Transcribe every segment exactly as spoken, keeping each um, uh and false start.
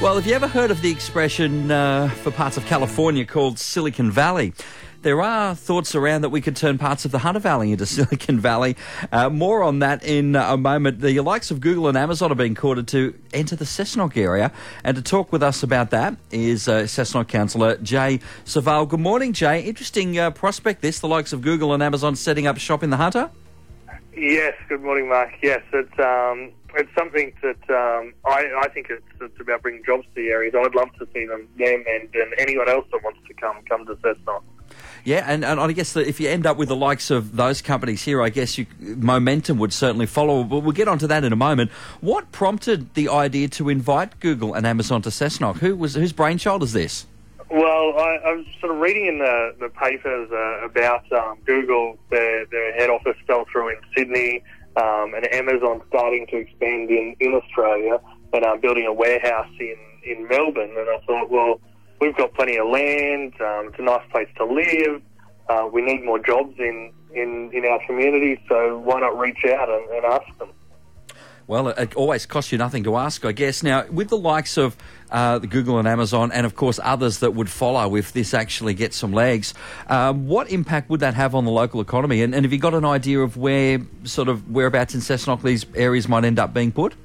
Well, have you ever heard of the expression uh, for parts of California called Silicon Valley? There are thoughts around that we could turn parts of the Hunter Valley into Silicon Valley. Uh, more on that in a moment. The likes of Google and Amazon are being courted to enter the Cessnock area. And to talk with us about that is uh, Cessnock councillor Jay Saval. Good morning, Jay. Interesting uh, prospect this, the likes of Google and Amazon setting up shop in the Hunter? Yes, good morning, Mark. Yes, it's um, it's something that um, I, I think it's, it's about bringing jobs to the area. So I'd love to see them, them and, and anyone else that wants to come, come to Cessnock. Yeah, and, and I guess that if you end up with the likes of those companies here, I guess you, momentum would certainly follow. But we'll get onto that in a moment. What prompted the idea to invite Google and Amazon to Cessnock? Who was whose brainchild is this? Well, I, I was sort of reading in the, the papers uh, about um, Google, their, their head office fell through in Sydney, um, and Amazon starting to expand in, in Australia and uh, building a warehouse in, in Melbourne. And I thought, well, we've got plenty of land, um, it's a nice place to live, uh, we need more jobs in, in, in our community, so why not reach out and, and ask them? Well, it always costs you nothing to ask, I guess. Now, with the likes of uh, the Google and Amazon, and of course others that would follow if this actually gets some legs, uh, what impact would that have on the local economy? And, and have you got an idea of where, sort of, whereabouts in Cessnock these areas might end up being put?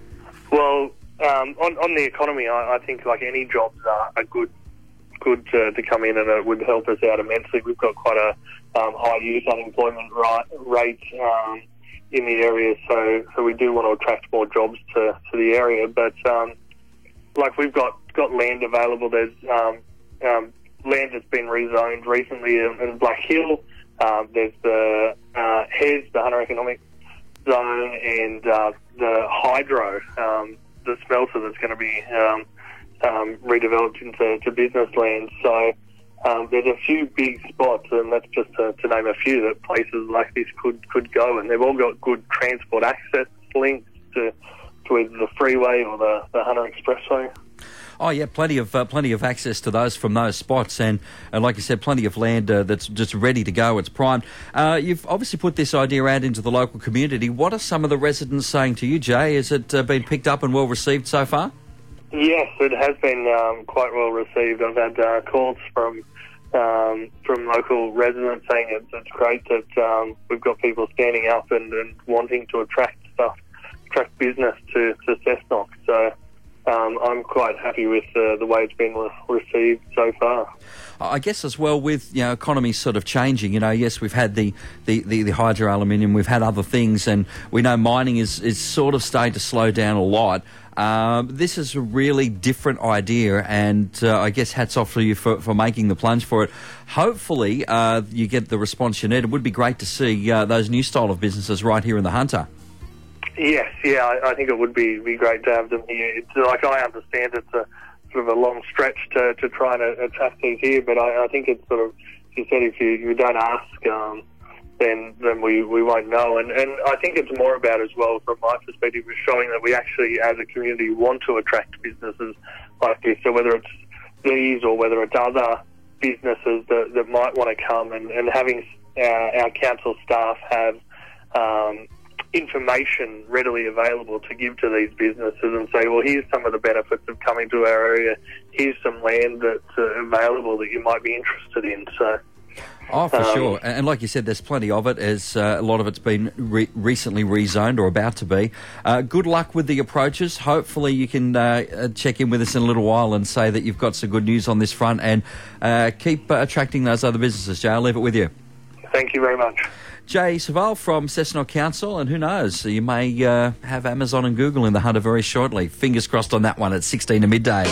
Well, um, on, on the economy, I, I think like any jobs are, are good, good to, to come in, and it would help us out immensely. We've got quite a um, high youth unemployment rate. Um, in the area, so so we do want to attract more jobs to, to the area. But um, like we've got, got land available. There's um, um, land that's been rezoned recently in, in Black Hill. Um, there's the uh, H E S, the Hunter Economic Zone, and uh, the hydro, um, the smelter that's going to be um, um, redeveloped into to business land. So Um, there's a few big spots, and that's just to, to name a few, that places like this could, could go, and they've all got good transport access links to, to either the freeway or the, the Hunter Expressway. Oh yeah, plenty of uh, plenty of access to those from those spots, and, and like you said, plenty of land uh, that's just ready to go. It's primed. Uh, you've obviously put this idea out into the local community. What are some of the residents saying to you, Jay? Has it uh, been picked up and well received so far? Yes, it has been um, quite well received. I've had uh, calls from um, from local residents saying it's, it's great that um, we've got people standing up and, and wanting to attract stuff, attract business to, to Cessnock. So um, I'm quite happy with uh, the way it's been re- received so far. I guess as well with, you know, economies sort of changing, you know, yes, we've had the, the, the, the hydro aluminium, we've had other things, and we know mining is, is sort of starting to slow down a lot. Uh, this is a really different idea, and uh, I guess hats off to you for, for making the plunge for it. Hopefully uh, you get the response you need. It would be great to see uh, those new style of businesses right here in the Hunter. Yes, yeah, I, I think it would be, be great to have them here. It's, like I understand it's a sort of a long stretch to, to try and attract these here, but I, I think it's sort of, as you said, if you, you don't ask, um, then then we, we won't know. And, and I think it's more about, as well, from my perspective, is showing that we actually, as a community, want to attract businesses like this. So whether it's these or whether it's other businesses that, that might want to come, and, and having our, our council staff have um, information readily available to give to these businesses and say, well, here's some of the benefits of coming to our area, here's some land that's uh, available that you might be interested in. So, oh, for um, sure. And like you said, there's plenty of it, as uh, a lot of it's been re- recently rezoned or about to be. Uh, good luck with the approaches. Hopefully you can uh, check in with us in a little while and say that you've got some good news on this front, and uh, keep uh, attracting those other businesses, Jay. I'll leave it with you. Thank you very much. Jay Saval from Cessnock Council, and who knows, you may uh, have Amazon and Google in the Hunter very shortly. Fingers crossed on that one at sixteen to midday.